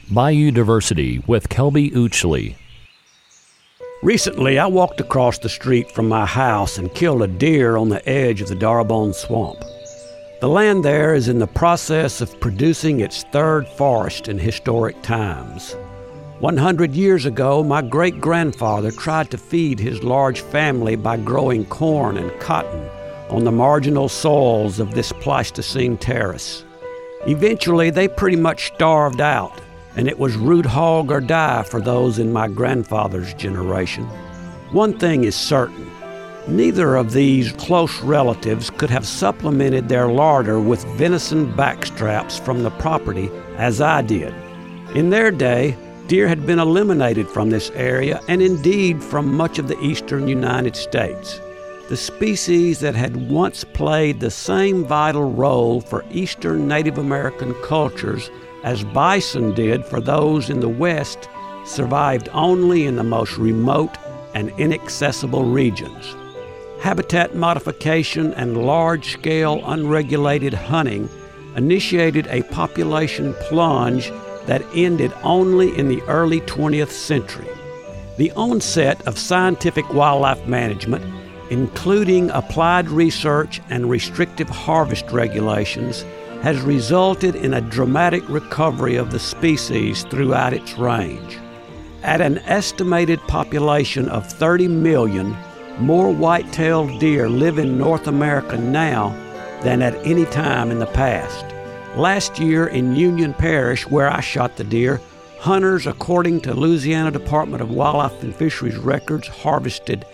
Bayou Diversity with Kelby Uchley. Recently, I walked across the street from my house and killed a deer on the edge of the Darabone Swamp. The land there is in the process of producing its third forest in historic times. 100 years ago, my great-grandfather tried to feed his large family by growing corn and cotton on the marginal soils of this Pleistocene terrace. Eventually, they pretty much starved out, and it was root hog or die for those in my grandfather's generation. One thing is certain. Neither of these close relatives could have supplemented their larder with venison backstraps from the property as I did. In their day, deer had been eliminated from this area and indeed from much of the eastern United States. The species that had once played the same vital role for eastern Native American cultures as bison did for those in the West survived only in the most remote and inaccessible regions. Habitat modification and large-scale unregulated hunting initiated a population plunge that ended only in the early 20th century. The onset of scientific wildlife management, including applied research and restrictive harvest regulations, has resulted in a dramatic recovery of the species throughout its range. At an estimated population of 30 million, more white-tailed deer live in North America now than at any time in the past. Last year in Union Parish, where I shot the deer, hunters, according to Louisiana Department of Wildlife and Fisheries records, harvested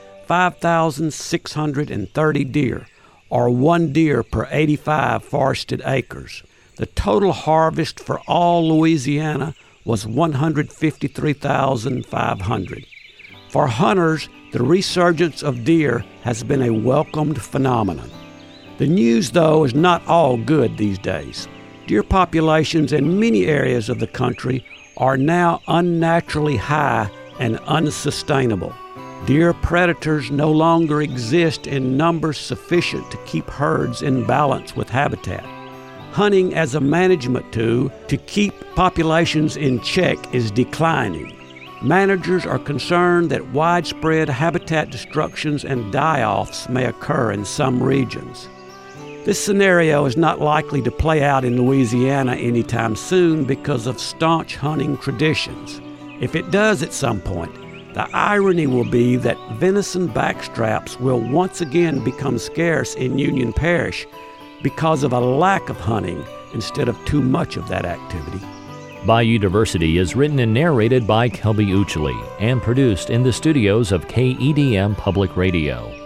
5,630 deer, or 1 deer per 85 forested acres. The total harvest for all Louisiana was 153,500. For hunters, the resurgence of deer has been a welcomed phenomenon. The news, though, is not all good these days. Deer populations in many areas of the country are now unnaturally high and unsustainable. Deer predators no longer exist in numbers sufficient to keep herds in balance with habitat. Hunting as a management tool to keep populations in check is declining. Managers are concerned that widespread habitat destructions and die-offs may occur in some regions. This scenario is not likely to play out in Louisiana anytime soon because of staunch hunting traditions. If it does at some point, the irony will be that venison backstraps will once again become scarce in Union Parish because of a lack of hunting instead of too much of that activity. Bayou Diversity is written and narrated by Kelby Uchley and produced in the studios of KEDM Public Radio.